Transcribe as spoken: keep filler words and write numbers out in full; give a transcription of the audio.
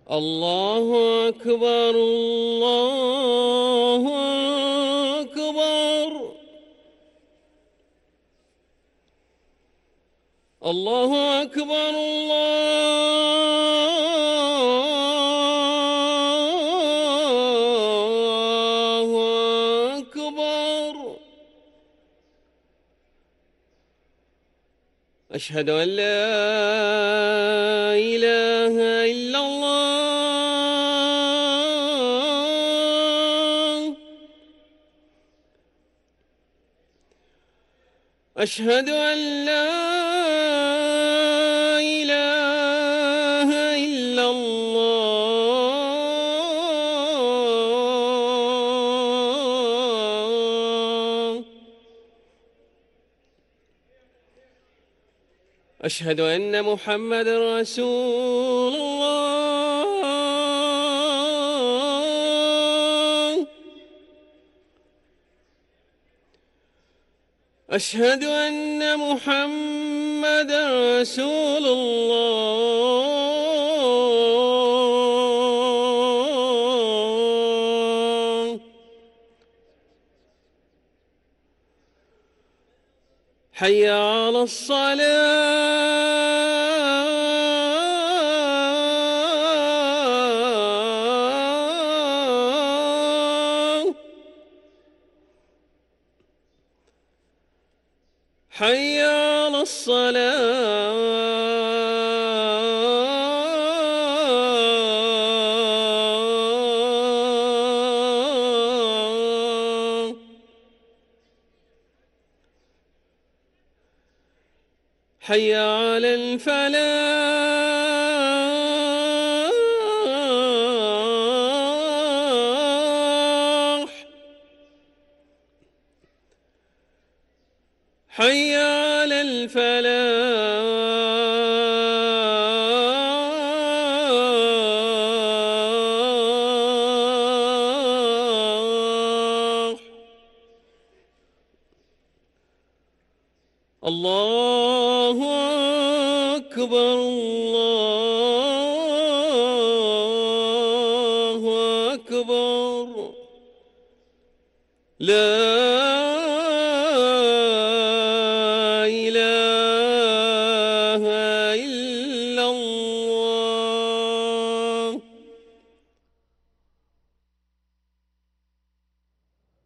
الله أكبر الله أكبر الله أكبر الله أكبر. أشهد أن لا إله إلا الله. أشهد أن لا إله إلا الله. أشهد أن محمد رسول الله. أشهد أن محمد رسول الله. حي على الصلاة. حي على الصلاة. حي على الفلاح. حي على الفلاح. الله أكبر الله